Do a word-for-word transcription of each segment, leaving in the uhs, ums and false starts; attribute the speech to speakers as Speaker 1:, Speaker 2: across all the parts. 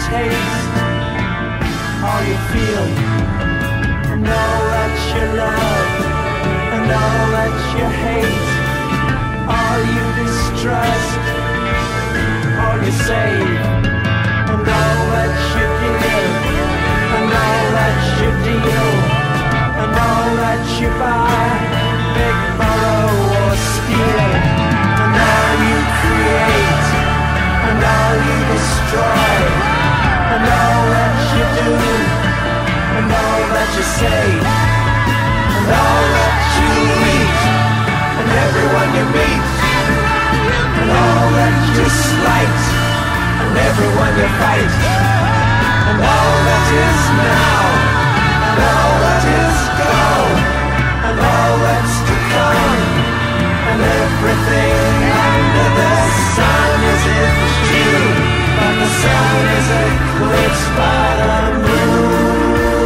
Speaker 1: taste, all you feel, and all that you love, and all that you hate, all you distrust, all you save, and all that you give, and all that you deal, and all that you buy, beg, borrow, or steal, and all you create, and all you destroy, and all that you do, and all that you say, and all that you eat, and everyone you meet, and all that you slight, and everyone you fight, and all that is now, and all that is gone, and all that's to come, and everything under the sun is in June, but the sun is eclipsed by the moon.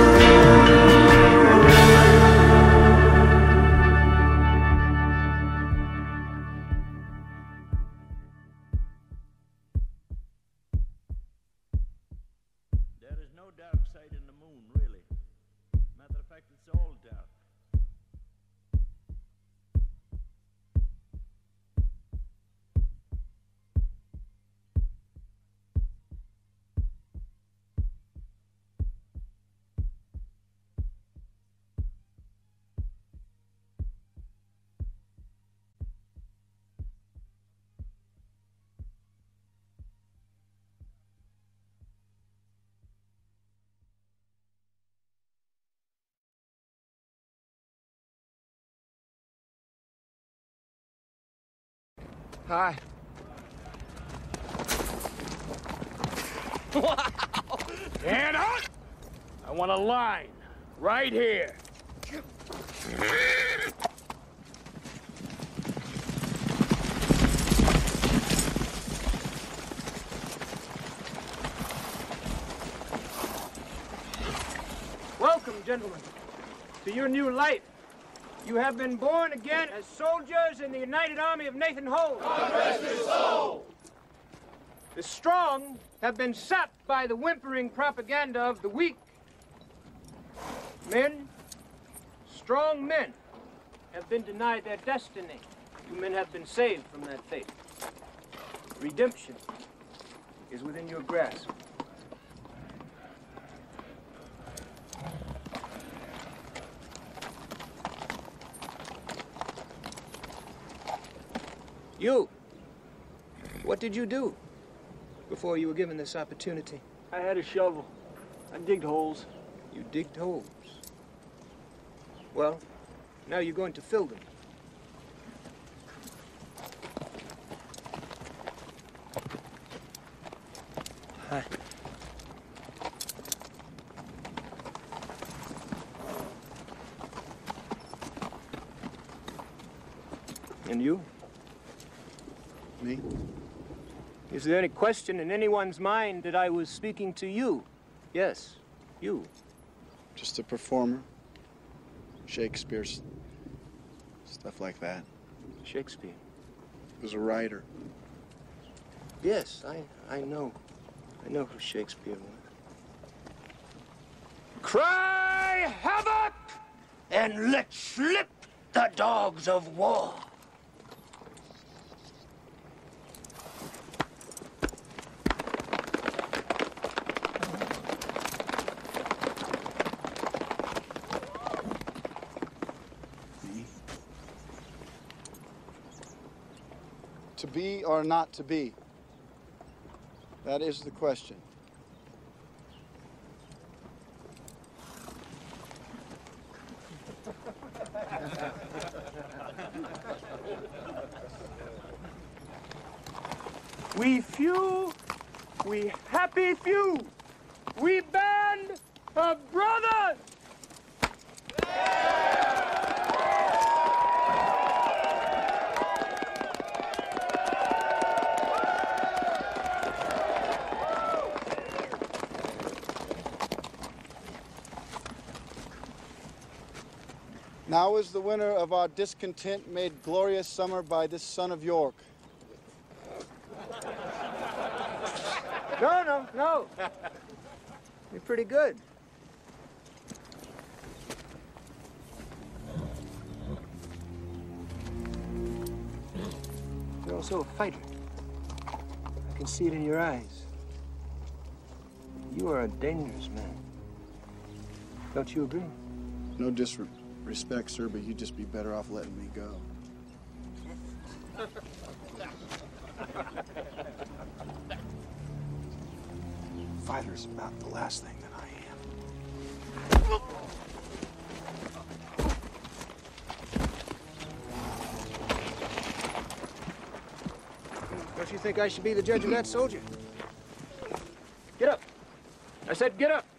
Speaker 2: There is no dark side in the moon, really. Matter of fact, it's all dark.
Speaker 3: Hi.
Speaker 4: Wow! And up! I want a line right here.
Speaker 3: Welcome, gentlemen, to your new life. You have been born again as soldiers in the United Army of Nathan Hole. God rest his soul! The strong have been sapped by the whimpering propaganda of the weak. Men, strong men, have been denied their destiny. You men have been saved from that fate. Redemption is within your grasp. You, what did you do before you were given this opportunity?
Speaker 4: I had a shovel. I digged holes.
Speaker 3: You digged holes. Well, now you're going to fill them. Hi. And you?
Speaker 5: Me?
Speaker 3: Is there any question in anyone's mind that I was speaking to you? Yes, you.
Speaker 5: Just a performer. Shakespeare's stuff like that.
Speaker 3: Shakespeare.
Speaker 5: He was a writer.
Speaker 3: Yes, I, I know. I know who Shakespeare was. Cry havoc and let slip the dogs of war.
Speaker 5: To be or not to be? That is the question.
Speaker 3: We few, we happy few, we band of brothers!
Speaker 5: Now is the winner of our discontent made glorious summer by this son of York.
Speaker 3: No, no, no. You're pretty good. You're also a fighter. I can see it in your eyes. You are a dangerous man. Don't you agree?
Speaker 5: No disrespect, sir, but you'd just be better off letting me go. Fighter's about the last thing that I am.
Speaker 3: Don't you think I should be the judge of that soldier? Get up. I said get up.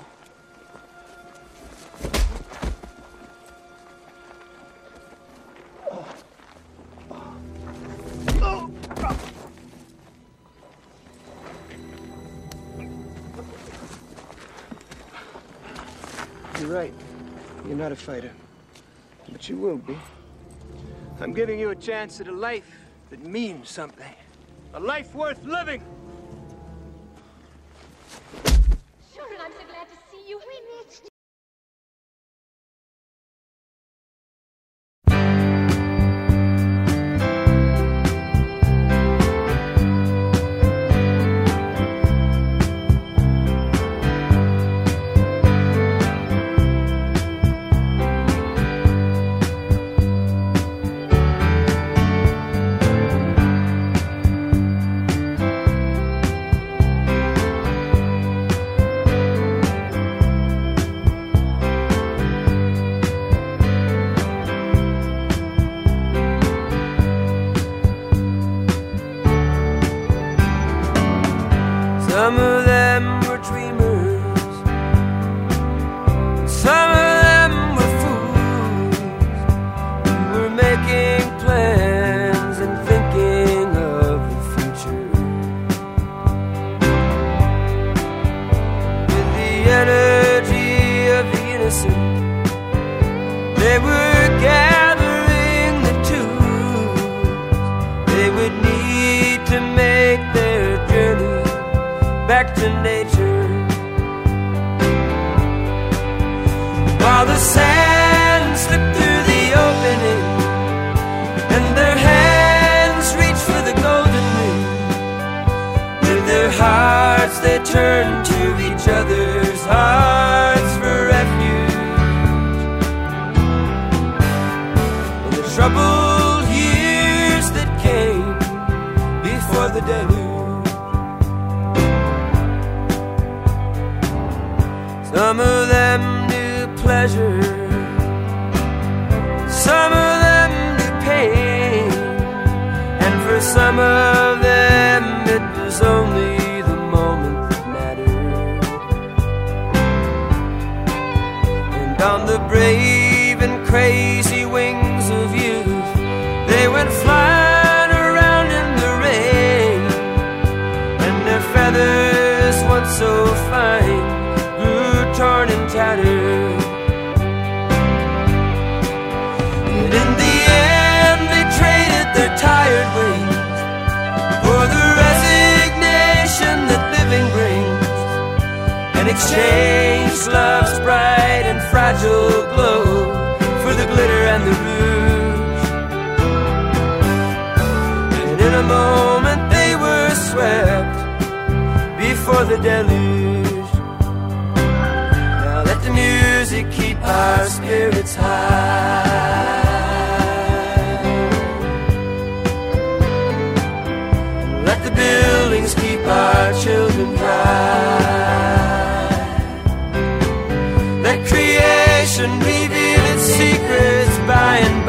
Speaker 3: You're right. You're not a fighter. But you will be. I'm giving you a chance at a life that means something. A life worth living.
Speaker 6: Children, I'm so glad to see you. We missed you.
Speaker 7: Some of them were dreamers, some of them were fools who were making plans and thinking of the future. With the energy of the innocent, they were gathering the tools they would need to make their journey back to nature. While the sand slipped through the opening and their hands reached for the golden ring, with their hearts they turned to each other's hearts for refuge. In the troubled years that came before the deluge, some of them knew pleasure, some of them knew pain, and for some of them it was only the moment that mattered. And on the brave and crazy wings of youth, they went flying around in the rain, and their feathers, once so fine, torn and tattered. And in the end they traded their tired wings for the resignation that living brings, and exchanged love's bright and fragile glow for the glitter and the rouge. And in a moment they were swept before the deluge. The music keep our spirits high, let the buildings keep our children dry, let creation reveal its secrets by and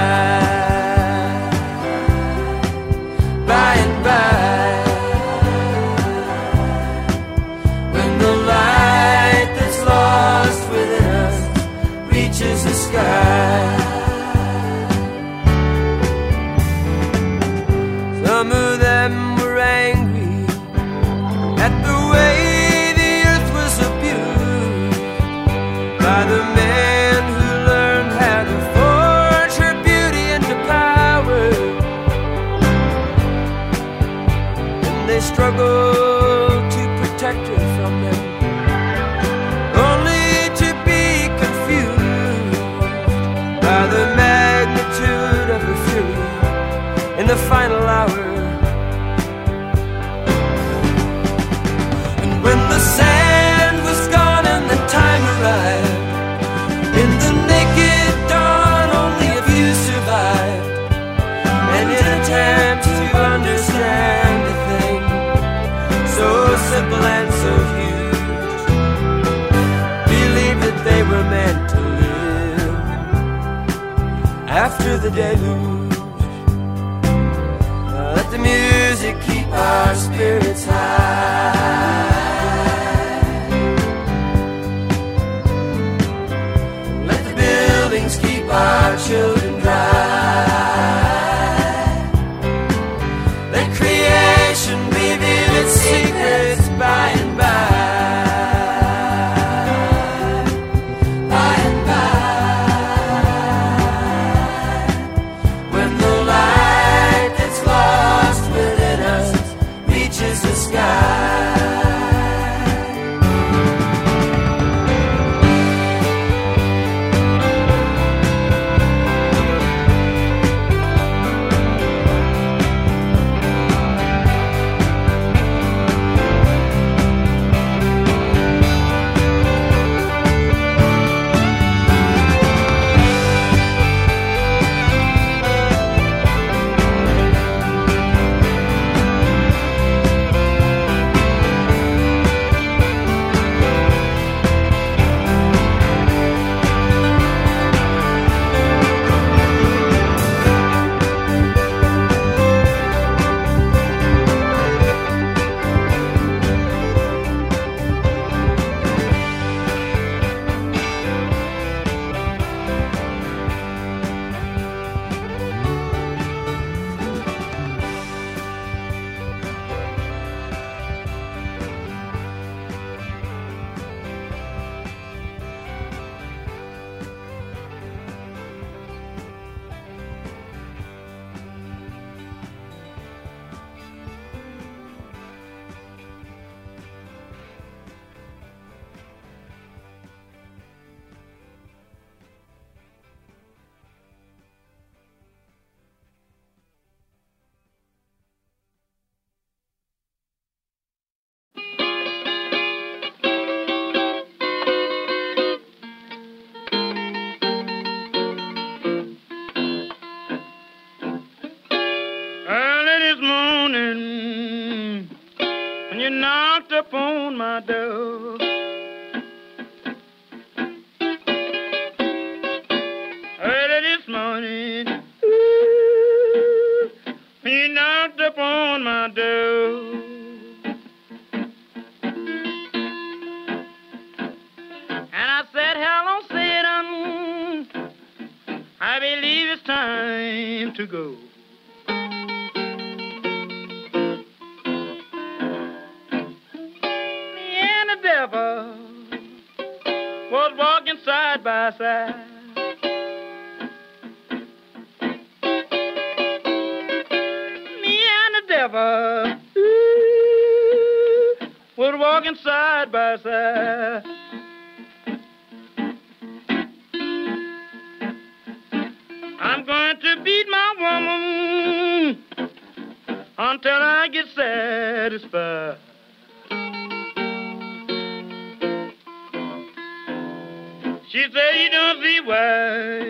Speaker 7: by, by and by. The sky. Some of them were angry at the the final hour. And when the sand was gone and the time arrived, in the naked dawn only a few survived. And in attempts to understand a thing so simple and so huge, believed that they were meant to live after the deluge. Let the music keep our spirits high. Let the buildings keep our children dry. Let creation reveal its secrets by and by. By and by. When the light that's lost within us reaches the sky.
Speaker 2: Early this morning, when you knocked upon my door, early this morning, ooh, when you knocked upon my door, and I said, hello, Satan, I believe it's time to go. Was walking side by side. Me and the devil, ooh, was walking side by side. I'm going to beat my woman until I get satisfied. She said, you don't see why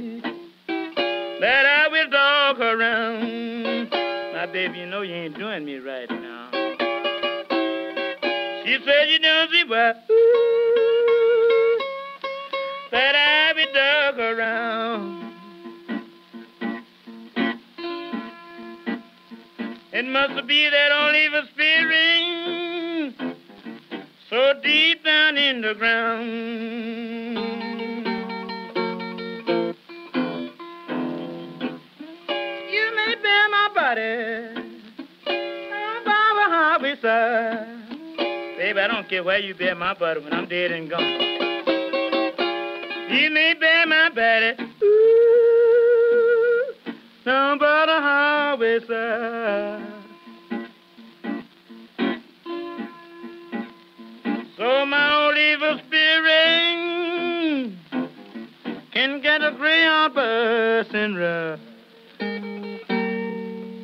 Speaker 2: that I will dog her around. Now, baby, you know you ain't doing me right now. She said, you don't see why ooh, that I will dog her around. It must be that old evil spirit so deep down in the ground. You may bear my body on Barbara Highway side. Baby, I don't care where you bear my body when I'm dead and gone. You may bear my body ooh, down by the highway side. So my old evil spirit can get a Greyhound bus and ride.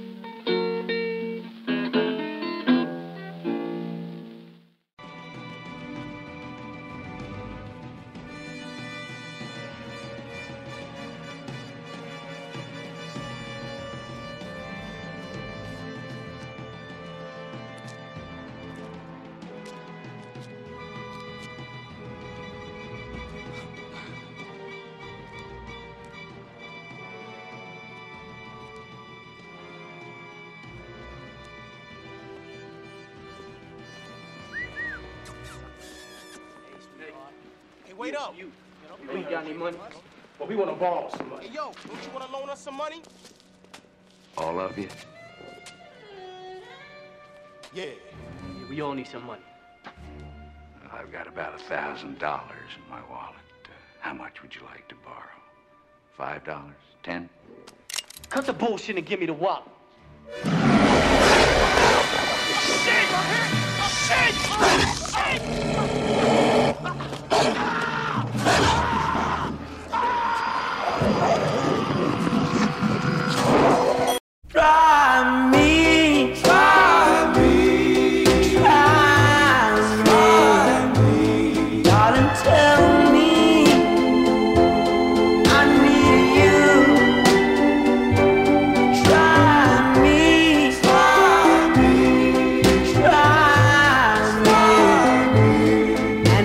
Speaker 8: wait up.
Speaker 3: You, you ain't got any money.
Speaker 4: Well, we want to borrow some money.
Speaker 8: Hey, yo, don't you want to loan us some money?
Speaker 9: All of you?
Speaker 8: Yeah.
Speaker 3: Yeah, we all need some money.
Speaker 9: Well, I've got about a thousand dollars in my wallet. Uh, how much would you like to borrow? Five dollars? Ten?
Speaker 3: Cut the bullshit and give me the wallet.
Speaker 7: Try me, try me, try me, darling, tell me I need you. Try me, try me, try me, and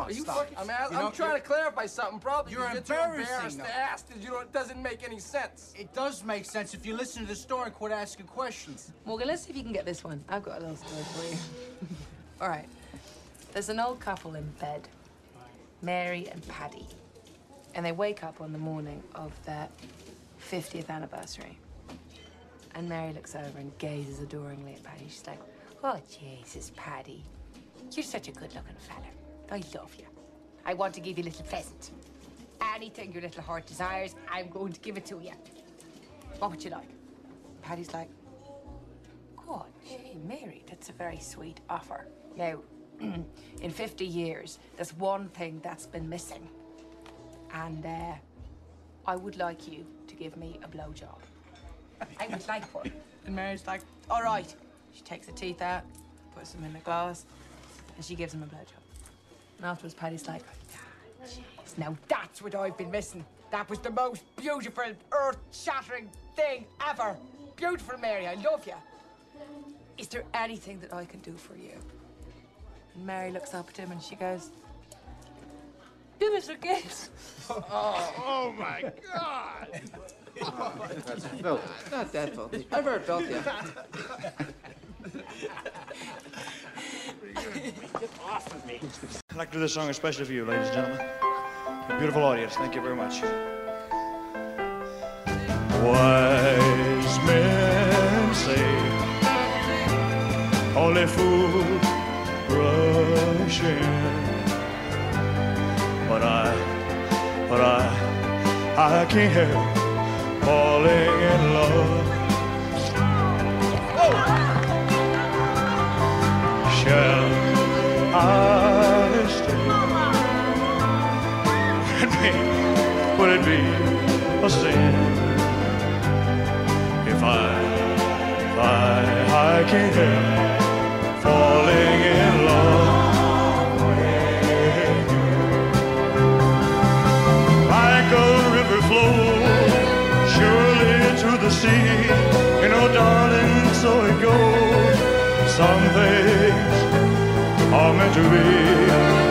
Speaker 10: on,
Speaker 11: Are you
Speaker 10: stop.
Speaker 11: fucking... I mean, I,
Speaker 10: You
Speaker 11: I'm
Speaker 10: know,
Speaker 11: trying to clarify something, probably.
Speaker 10: You're
Speaker 11: you get too
Speaker 10: embarrassing,
Speaker 11: embarrassed
Speaker 10: though.
Speaker 11: to ask because you know, it doesn't make any sense.
Speaker 10: It does make sense if you listen to the story and quit asking questions.
Speaker 12: Morgan, let's see if you can get this one. I've got a little story for you. All right. There's an old couple in bed, Mary and Paddy. And they wake up on the morning of their fiftieth anniversary. And Mary looks over and gazes adoringly at Paddy. She's like, oh, Jesus, Paddy. You're such a good-looking fella. I love you. I want to give you a little present. Anything your little heart desires, I'm going to give it to you. What would you like? Paddy's like, God, gee, Mary, that's a very sweet offer. Now, in fifty years, there's one thing that's been missing. And uh, I would like you to give me a blowjob. I would like one. And Mary's like, all right. She takes the teeth out, puts them in the glass, and she gives him a blowjob. And afterwards, Paddy's like, ah, jeez, now that's what I've been missing. That was the most beautiful, earth-shattering thing ever. Beautiful, Mary, I love you. Is there anything that I can do for you? And Mary looks up at him and she goes, give us a kiss.
Speaker 4: Oh, oh my God!
Speaker 13: That's filthy. It's not that filthy. I've heard filthy.
Speaker 4: Get off of me.
Speaker 14: I'd like to do this song especially for you, ladies and gentlemen. A beautiful audience. Thank you very much. Wise men say only fools rush in, but I, but I, I can't help falling in love. Oh. Shall I stay? Would it be a sin if I, if I, I can't help falling in love with you? Like a river flows surely to the sea, you know, darling, so it goes. Some things are meant to be.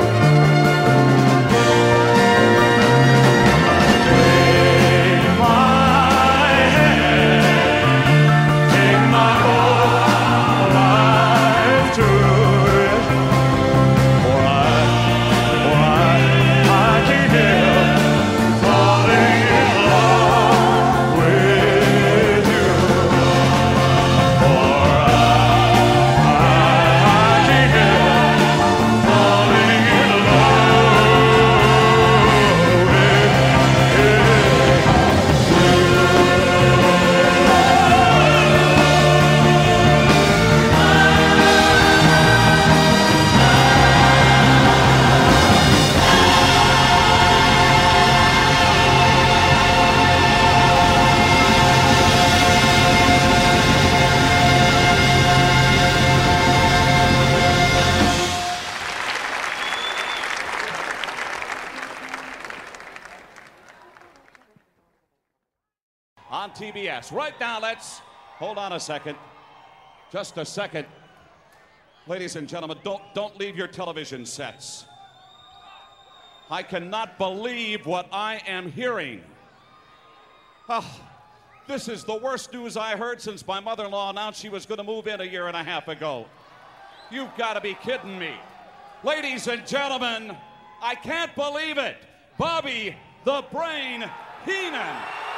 Speaker 15: On T B S. Right now, let's hold on a second. Just a second. Ladies and gentlemen, don't, don't leave your television sets. I cannot believe what I am hearing. Oh, this is the worst news I heard since my mother-in-law announced she was going to move in a year and a half ago. You've got to be kidding me. Ladies and gentlemen, I can't believe it. Bobby the Brain Heenan.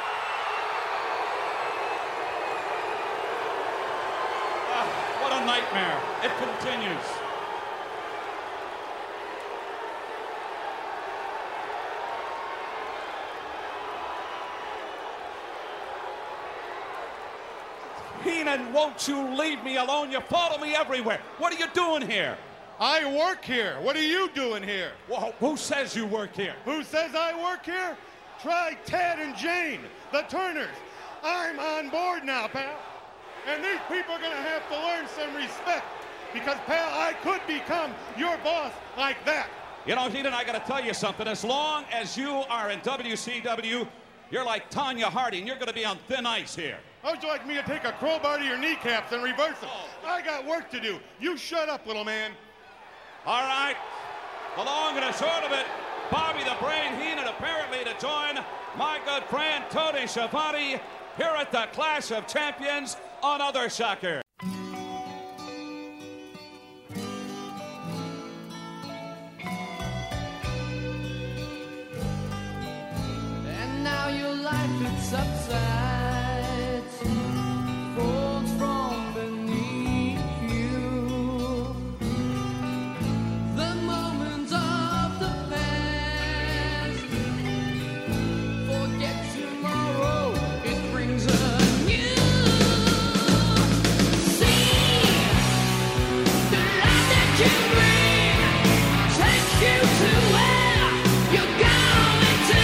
Speaker 15: What a nightmare. It continues. Heenan, won't you leave me alone? You follow me everywhere. What are you doing here?
Speaker 16: I work here. What are you doing here?
Speaker 15: Well, who says you work here?
Speaker 16: Who says I work here? Try Ted and Jane, the Turners. I'm on board now, pal. And these people are going to have to learn some respect because, pal, I could become your boss like that.
Speaker 15: You know, Heenan, I got to tell you something. As long as you are in W C W, you're like Tanya Harding. You're going to be on thin ice here.
Speaker 16: How would you like me to take a crowbar to your kneecaps and reverse them? I got work to do. You shut up, little man.
Speaker 15: All right. The long and the short of it, Bobby the Brain Heenan apparently to join my good friend Tony Schiavone here at the Clash of Champions on Other Shocker.
Speaker 7: And now your life it subsides, folds from beneath you. The moments of the past, forget tomorrow, it brings a new. See, the life that you bring takes you to where you're going to.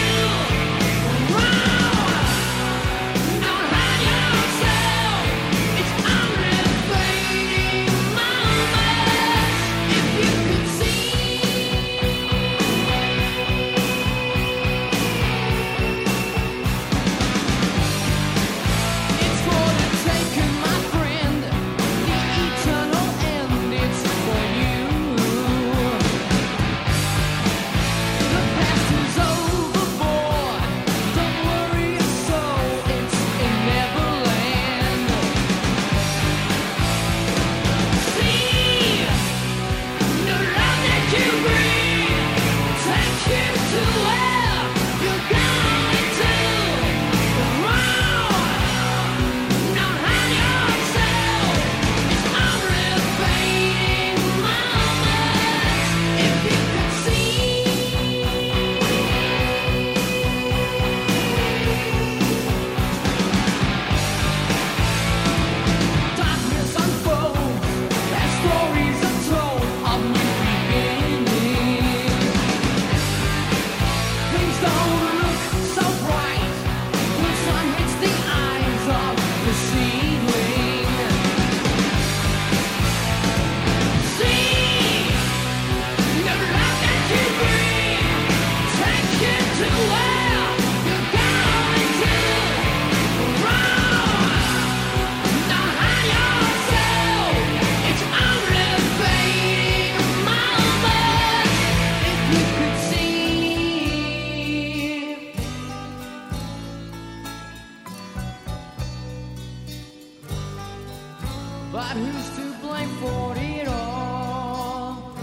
Speaker 7: But who's to blame for it all?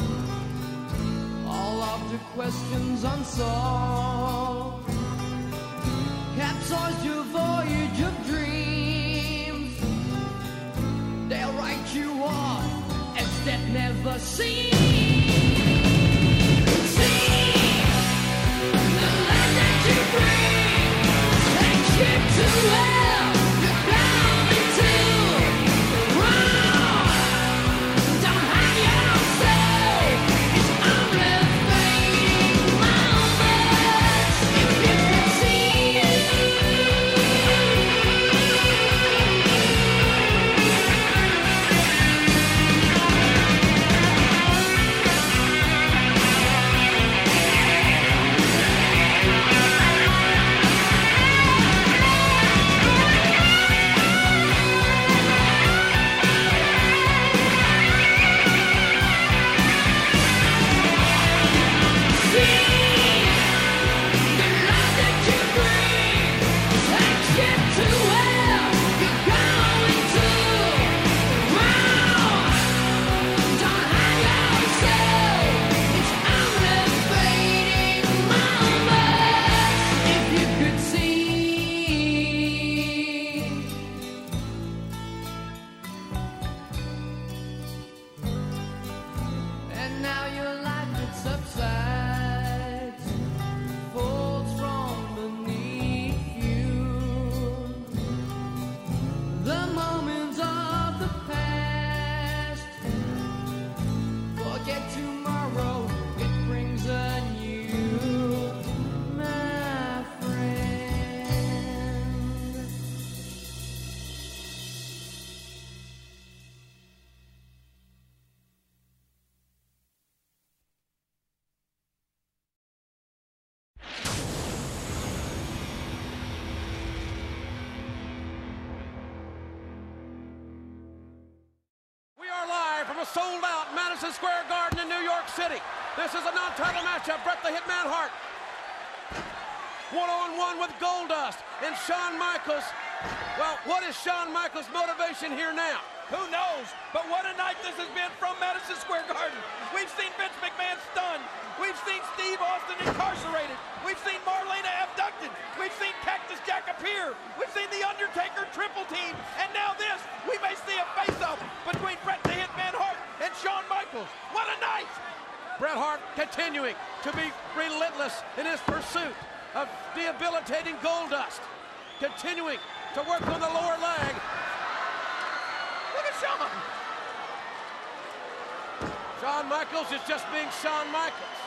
Speaker 7: All of the questions unsolved capsize your voyage of dreams. They'll write you off as that never seen. See, the life that you bring takes you to where you're going to.
Speaker 17: Sold out Madison Square Garden in New York. York City. This is a non-title matchup. Bret the Hitman Hart one-on-one with Goldust and Shawn Michaels. Well, what is Shawn Michaels' motivation here now?
Speaker 18: Who knows? But what a night this has been from Madison Square Garden. We've seen Vince McMahon stunned. We've seen Steve Austin incarcerated. We've seen Marlena abducted. We've seen Cactus Jack appear. We've seen The Undertaker triple team. And now this, we may see a face-off between Bret the Hitman Hart and Shawn Michaels. What a night!
Speaker 17: Bret Hart continuing to be relentless in his pursuit of debilitating Goldust. Continuing to work on the lower leg.
Speaker 18: Look at Shawn!
Speaker 17: Shawn Michaels is just being Shawn Michaels.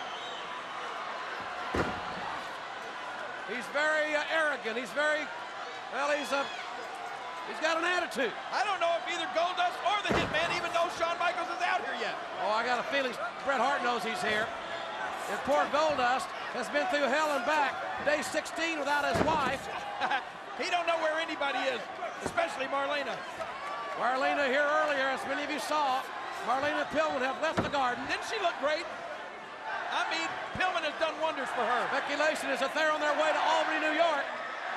Speaker 17: He's very uh, arrogant. He's very, well, he's a, he's got an attitude.
Speaker 18: I don't know if either Goldust or the Hitman even knows Shawn Michaels is out here yet.
Speaker 17: Oh, I got a feeling Bret Hart knows he's here. And poor Goldust has been through hell and back. Day sixteen without his wife.
Speaker 18: He don't know where anybody is, especially Marlena.
Speaker 17: Marlena here earlier, as many of you saw. Marlena Pillman have left the garden.
Speaker 18: Didn't she look great? I mean, Pillman has done wonders for her.
Speaker 17: Speculation is that they're on their way to Albany, New York.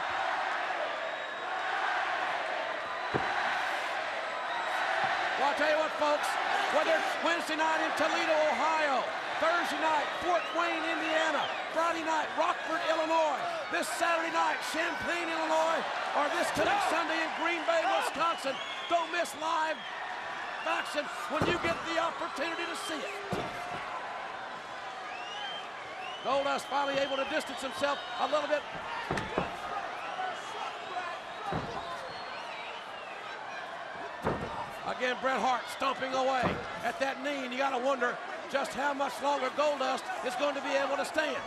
Speaker 17: Well, I'll tell you what, folks, whether it's Wednesday night in Toledo, Ohio, Thursday night, Fort Wayne, Indiana, Friday night, Rockford, Illinois, this Saturday night, Champaign, Illinois, or this coming Sunday in Green Bay, Wisconsin, don't miss live action when you get the opportunity to see it. Goldust finally able to distance himself a little bit. Again, Bret Hart stomping away at that knee, and you got to wonder just how much longer Goldust is going to be able to stand.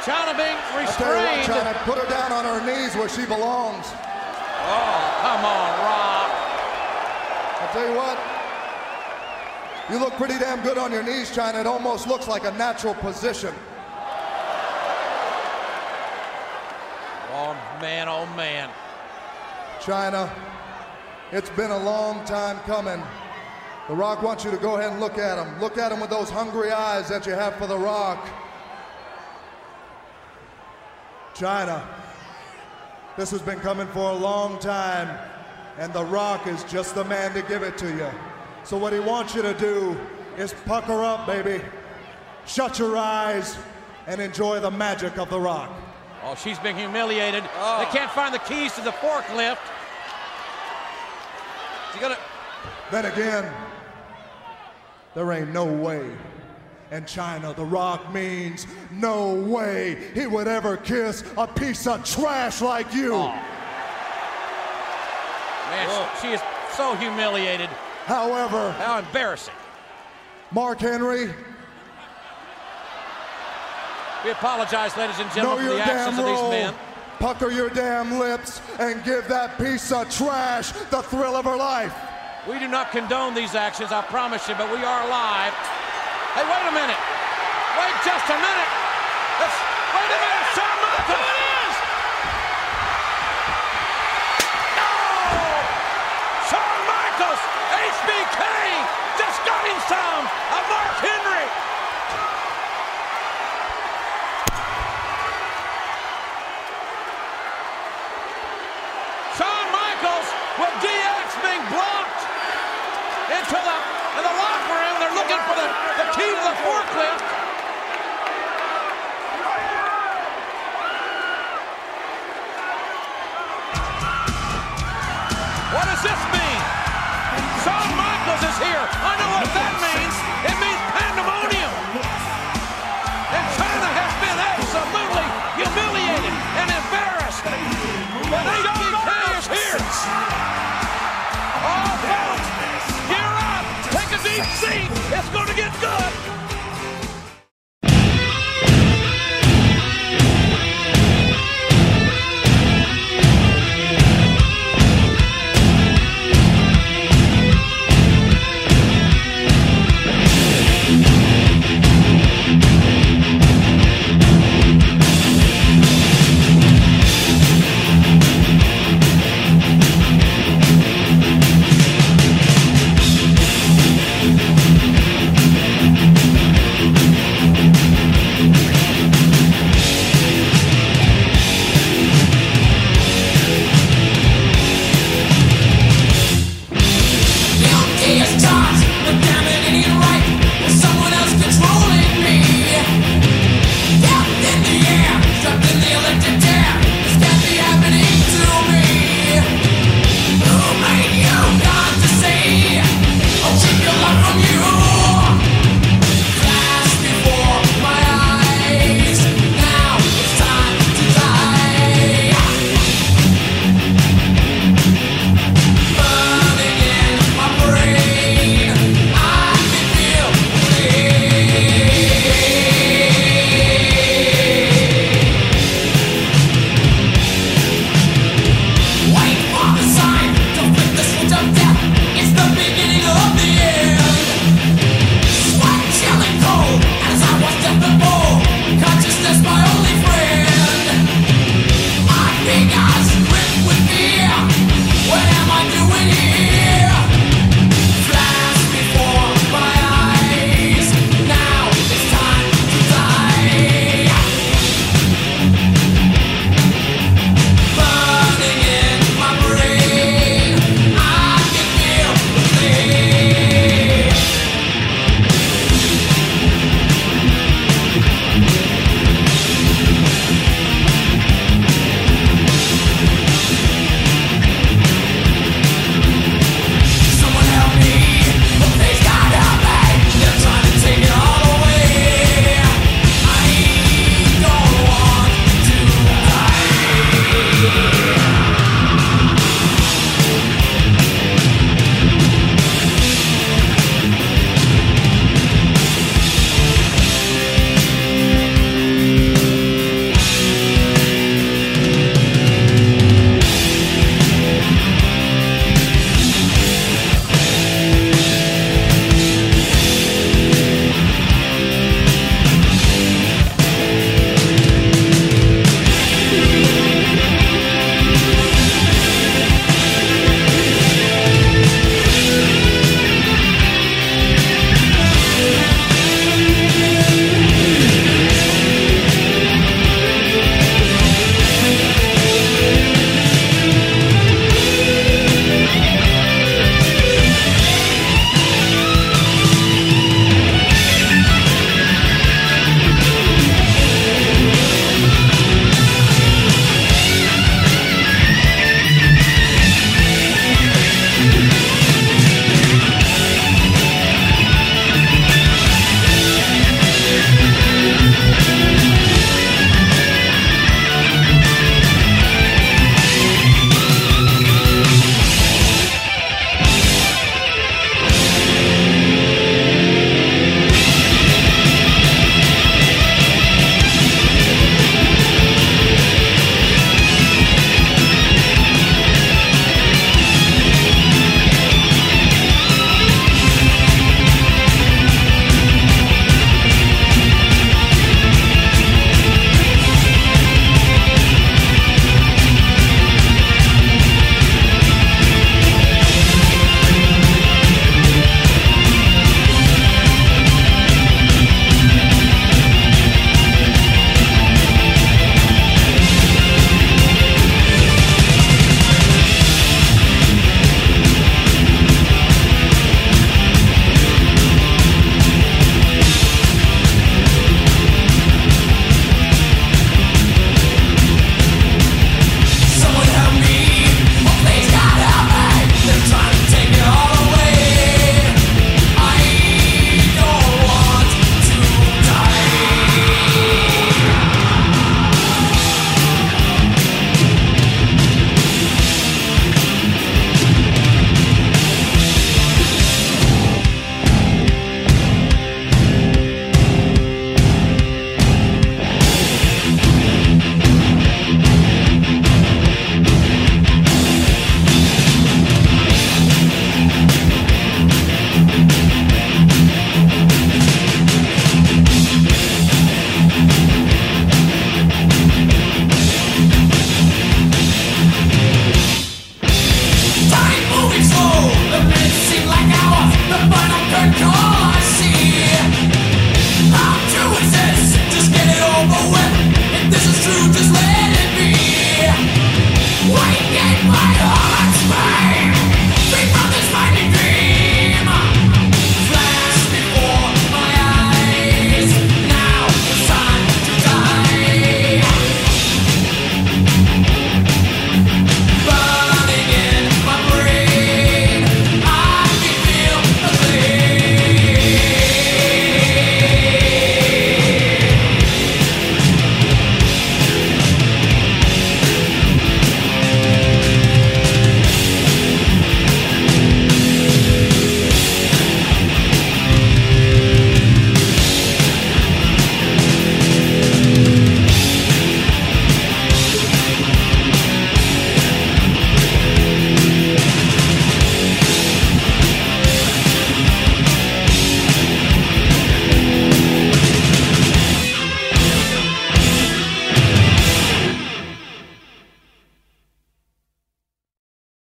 Speaker 17: Chyna being
Speaker 19: I tell you what,
Speaker 17: restrained.
Speaker 19: Chyna, put her down on her knees where she belongs.
Speaker 17: Oh, come on, Rock.
Speaker 19: I tell you what, you look pretty damn good on your knees, Chyna. It almost looks like a natural position.
Speaker 17: Oh, man, oh, man.
Speaker 19: Chyna, it's been a long time coming. The Rock wants you to go ahead and look at him. Look at him with those hungry eyes that you have for The Rock. Chyna, this has been coming for a long time, and The Rock is just the man to give it to you. So what he wants you to do is pucker up, baby. Shut your eyes and enjoy the magic of The Rock.
Speaker 17: Oh, she's being humiliated.
Speaker 19: Oh.
Speaker 17: They can't find the keys to the forklift. She's gonna...
Speaker 19: Then again, there ain't no way. And Chyna, The Rock means no way he would ever kiss a piece of trash like you.
Speaker 17: Oh. Man, she, she is so humiliated.
Speaker 19: However,
Speaker 17: how embarrassing.
Speaker 19: Mark Henry,
Speaker 17: we apologize, ladies and
Speaker 19: know
Speaker 17: gentlemen, for
Speaker 19: your
Speaker 17: the actions
Speaker 19: damn
Speaker 17: of these
Speaker 19: role.
Speaker 17: men.
Speaker 19: Pucker your damn lips and give that piece of trash the thrill of her life.
Speaker 17: We do not condone these actions, I promise you, but we are live. Hey, wait a minute. Wait just a minute. Let's, wait a minute, Shawn Michaels. There it is. No! Shawn Michaels, H B K, disgusting sound of Mark Henry. Shawn Michaels with D X being blocked into the, in the locker room. They're looking for the, the key to the forklift. What does this mean? Shawn Michaels is here. I know what that means. It means pandemonium. And Chyna has been absolutely humiliated and embarrassed. But H B K is here. Oh, folks, gear up. Take a deep seat. It's going to get good.